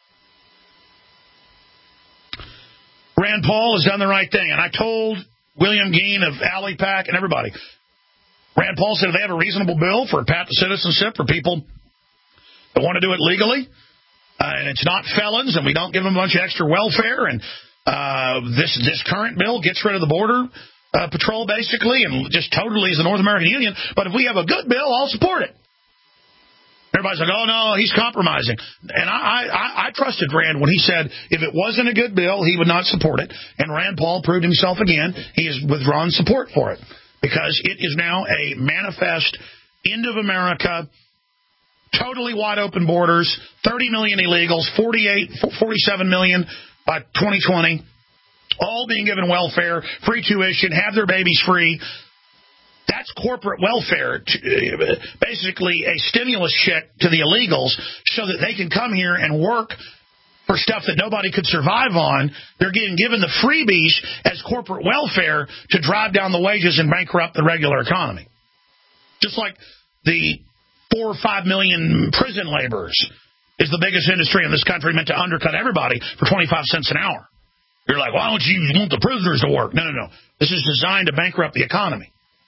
Rand Paul has done the right thing. And I told William Geen of Alley Pack and everybody, Rand Paul said if they have a reasonable bill for path to citizenship for people that want to do it legally, uh, and it's not felons, and we don't give them a bunch of extra welfare, and uh, this this current bill gets rid of the border uh, patrol, basically, and just totally is the North American Union. But if we have a good bill, I'll support it. Everybody's like, oh, no, he's compromising. And I, I, I trusted Rand when he said if it wasn't a good bill, he would not support it. And Rand Paul proved himself again. He has withdrawn support for it because it is now a manifest end of America, totally wide open borders, thirty million illegals, forty-eight, forty-seven million by twenty twenty, all being given welfare, free tuition, have their babies free. That's corporate welfare, to, basically a stimulus check to the illegals so that they can come here and work for stuff that nobody could survive on. They're getting given the freebies as corporate welfare to drive down the wages and bankrupt the regular economy. Just like the four or five million prison laborers is the biggest industry in this country, meant to undercut everybody for twenty-five cents an hour. You're like, why don't you want the prisoners to work? No, no, no. This is designed to bankrupt the economy.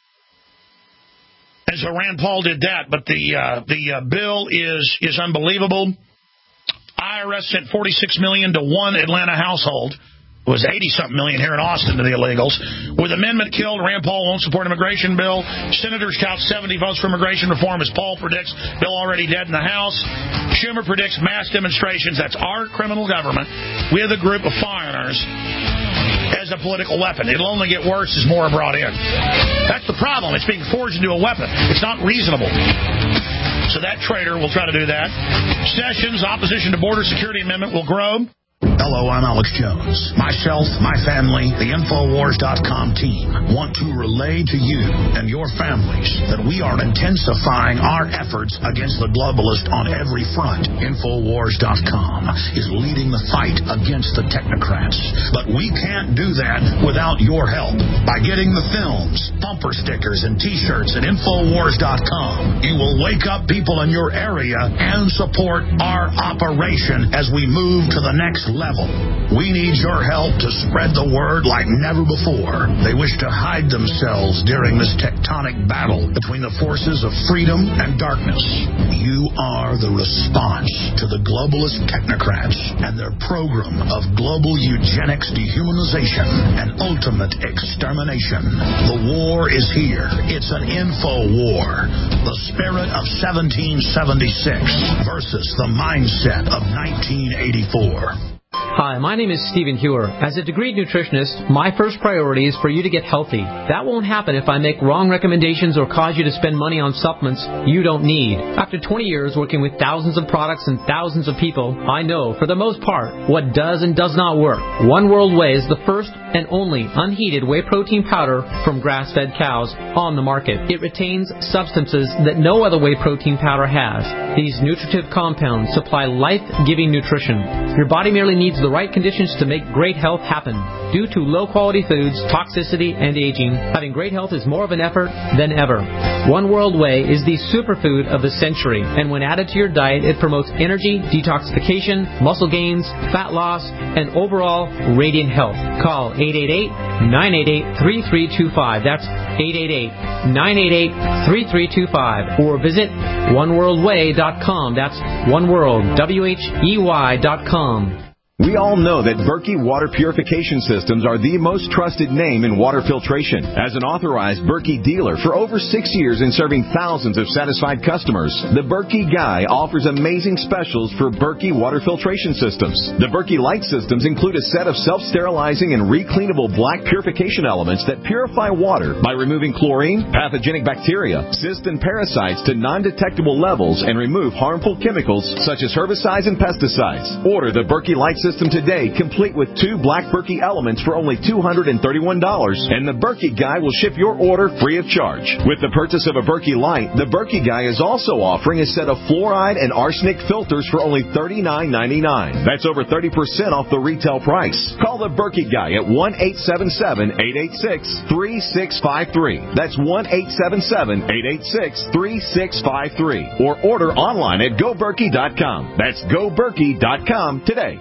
And so Rand Paul did that, but the uh, the uh, bill is is unbelievable. I R S sent forty-six million dollars to one Atlanta household. It was eighty-something million here in Austin to the illegals. With amendment killed, Rand Paul won't support immigration bill. Senators tout seventy votes for immigration reform as Paul predicts bill already dead in the House. Schumer predicts mass demonstrations. That's our criminal government with a group of foreigners as a political weapon. It'll only get worse as more are brought in. That's the problem. It's being forged into a weapon. It's not reasonable. So that traitor will try to do that. Sessions' opposition to border security amendment will grow. Hello, I'm Alex Jones. Myself, my family, the Infowars dot com team want to relay to you and your families that we are intensifying our efforts against the globalist on every front. Infowars dot com is leading the fight against the technocrats. But we can't do that without your help. By getting the films, bumper stickers, and T-shirts at Infowars dot com, you will wake up people in your area and support our operation as we move to the next level. We need your help to spread the word like never before. They wish to hide themselves during this tectonic battle between the forces of freedom and darkness. You are the response to the globalist technocrats and their program of global eugenics, dehumanization, and ultimate extermination. The war is here. It's an info war. The spirit of seventeen seventy-six versus the mindset of nineteen eighty-four. Hi, my name is Stephen Hewer. As a degreed nutritionist, my first priority is for you to get healthy. That won't happen if I make wrong recommendations or cause you to spend money on supplements you don't need. After twenty years working with thousands of products and thousands of people, I know, for the most part, what does and does not work. One World Whey is the first and only unheated whey protein powder from grass-fed cows on the market. It retains substances that no other whey protein powder has. These nutritive compounds supply life-giving nutrition. Your body merely needs the right conditions to make great health happen. Due to low-quality foods, toxicity, and aging, having great health is more of an effort than ever. One World Whey is the superfood of the century, and when added to your diet, it promotes energy, detoxification, muscle gains, fat loss, and overall radiant health. Call eight eight eight, nine eight eight, three three two five. That's eight eight eight, nine eight eight, three three two five. Or visit one world whey dot com. That's oneworld, W H E Y dot com. We all know that Berkey Water Purification Systems are the most trusted name in water filtration. As an authorized Berkey dealer for over six years and serving thousands of satisfied customers, the Berkey Guy offers amazing specials for Berkey Water Filtration Systems. The Berkey Light Systems include a set of self-sterilizing and recleanable black purification elements that purify water by removing chlorine, pathogenic bacteria, cysts, and parasites to non-detectable levels and remove harmful chemicals such as herbicides and pesticides. Order the Berkey Light Systems System today, complete with two black Berkey elements for only two hundred thirty-one dollars, and the Berkey Guy will ship your order free of charge. With the purchase of a Berkey Light, the Berkey Guy is also offering a set of fluoride and arsenic filters for only thirty-nine ninety-nine. That's over thirty percent off the retail price. Call the Berkey Guy at one eight seven seven, eight eight six, three six five three. That's one eight seven seven, eight eight six, three six five three. Or order online at go berkey dot com. That's go berkey dot com today.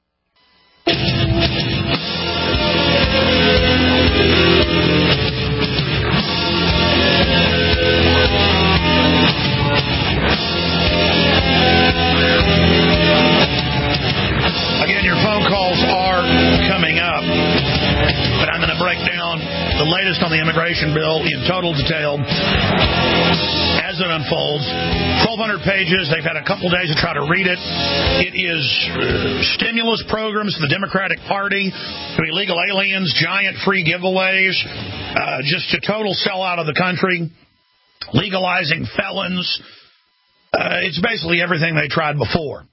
Again, your phone calls are coming up, but I'm going to break down the latest on the immigration bill in total detail as it unfolds. twelve hundred pages. They've had a couple days to try to read it. It is uh, stimulus programs for the Democratic Party to illegal aliens, giant free giveaways, uh, just a total sellout of the country, legalizing felons. Uh, it's basically everything they tried before,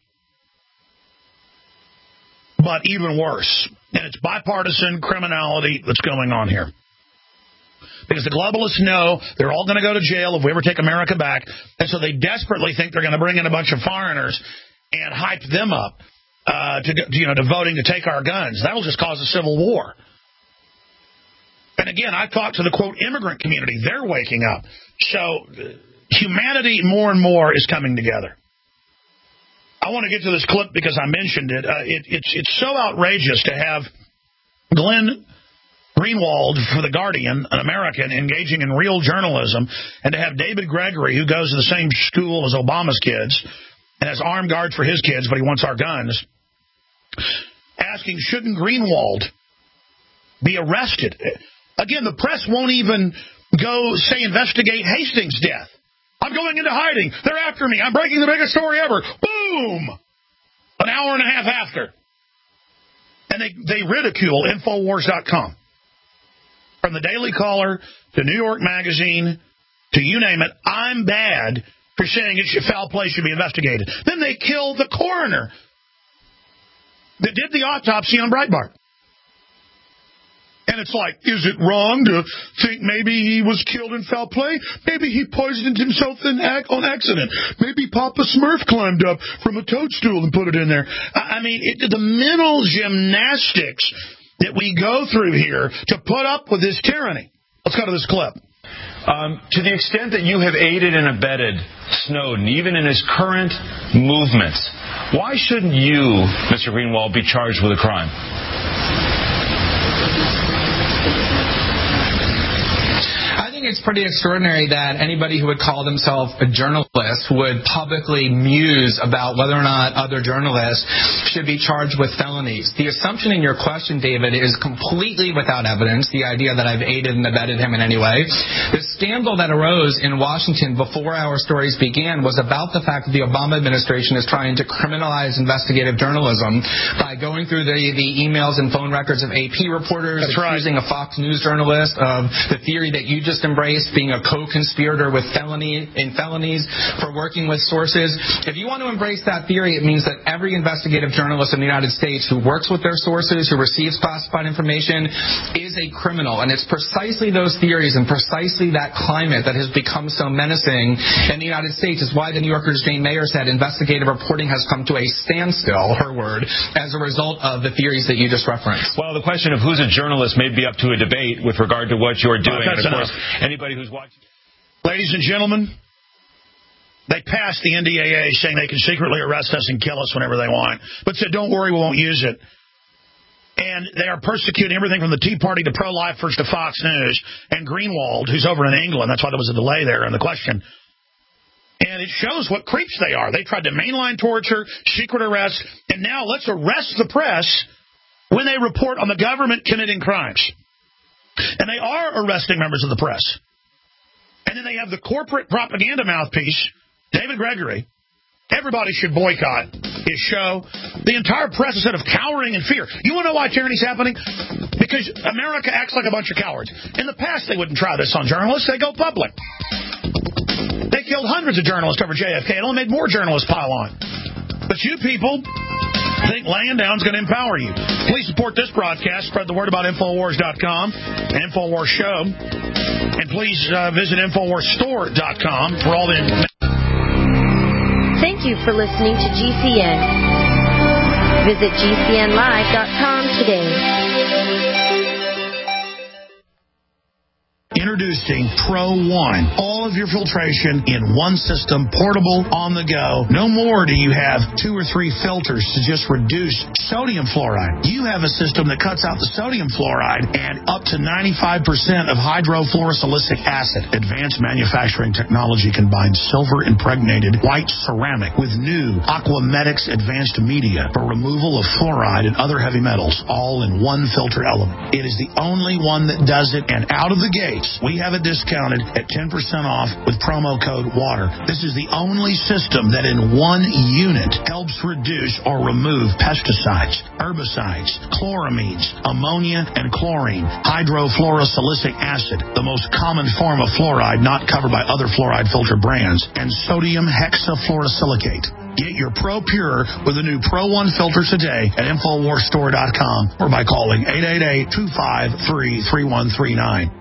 but even worse. And it's bipartisan criminality that's going on here. Because the globalists know they're all going to go to jail if we ever take America back. And so they desperately think they're going to bring in a bunch of foreigners and hype them up uh, to, you know, to voting to take our guns. That'll just cause a civil war. And again, I've talked to the, quote, immigrant community. They're waking up. So humanity more and more is coming together. I want to get to this clip because I mentioned it. Uh, it it's, it's so outrageous to have Glenn Greenwald for The Guardian, an American, engaging in real journalism, and to have David Gregory, who goes to the same school as Obama's kids and has armed guards for his kids, but he wants our guns, asking, shouldn't Greenwald be arrested? Again, the press won't even go, say, investigate Hastings' death. I'm going into hiding. They're after me. I'm breaking the biggest story ever. Boom! An hour and a half after. And they, they ridicule Infowars dot com. From the Daily Caller to New York Magazine to you name it, I'm bad for saying it should, foul play should be investigated. Then they kill the coroner that did the autopsy on Breitbart. And it's like, is it wrong to think maybe he was killed in foul play? Maybe he poisoned himself in ac- on accident. Maybe Papa Smurf climbed up from a toadstool and put it in there. I, I mean, it, the mental gymnastics that we go through here to put up with this tyranny. Let's go to this clip. Um, to the extent that you have aided and abetted Snowden, even in his current movements, why shouldn't you, Mister Greenwald, be charged with a crime? It's pretty extraordinary that anybody who would call themselves a journalist would publicly muse about whether or not other journalists should be charged with felonies. The assumption in your question, David, is completely without evidence, the idea that I've aided and abetted him in any way. The scandal that arose in Washington before our stories began was about the fact that the Obama administration is trying to criminalize investigative journalism by going through the, the emails and phone records of A P reporters, That's accusing right. a Fox News journalist of the theory that you just embraced, being a co-conspirator with felony in felonies for working with sources. If you want to embrace that theory, it means that every investigative journalist in the United States who works with their sources, who receives classified information, is a criminal. And it's precisely those theories and precisely that climate that has become so menacing in the United States is why the New Yorker's Jane Mayer said investigative reporting has come to a standstill, her word, as a result of the theories that you just referenced. Well, the question of who's a journalist may be up to a debate with regard to what you're doing. Well, that's and of course, enough. anybody who's watching. Ladies and gentlemen, they passed the N D A A saying they can secretly arrest us and kill us whenever they want, but said, don't worry, we won't use it. And they are persecuting everything from the Tea Party to pro-lifers to Fox News and Greenwald, who's over in England. That's why there was a delay there in the question. And it shows what creeps they are. They tried to mainline torture, secret arrest, and now let's arrest the press when they report on the government committing crimes. And they are arresting members of the press. And then they have the corporate propaganda mouthpiece, David Gregory. Everybody should boycott his show. The entire press, instead of cowering in fear. You want to know why tyranny's happening? Because America acts like a bunch of cowards. In the past, they wouldn't try this on journalists. They go public. They killed hundreds of journalists over J F K. It only made more journalists pile on. But you people think laying down is going to empower you. Please support this broadcast. Spread the word about Infowars dot com and Infowars Show. And please uh, visit Infowars Store dot com for all the information. Thank you for listening to G C N. Visit G C N live dot com today. Introducing Pro One. All of your filtration in one system, portable, on the go. No more do you have two or three filters to just reduce sodium fluoride. You have a system that cuts out the sodium fluoride and up to ninety-five percent of hydrofluorosilicic acid. Advanced manufacturing technology combines silver impregnated white ceramic with new Aquamedics advanced media for removal of fluoride and other heavy metals, all in one filter element. It is the only one that does it, and out of the gate, we have it discounted at ten percent off with promo code WATER. This is the only system that in one unit helps reduce or remove pesticides, herbicides, chloramines, ammonia, and chlorine, hydrofluorosilicic acid, the most common form of fluoride not covered by other fluoride filter brands, and sodium hexafluorosilicate. Get your Pro Pure with the new Pro One filter today at Infowars Store dot com or by calling eight eight eight, two five three, three one three nine.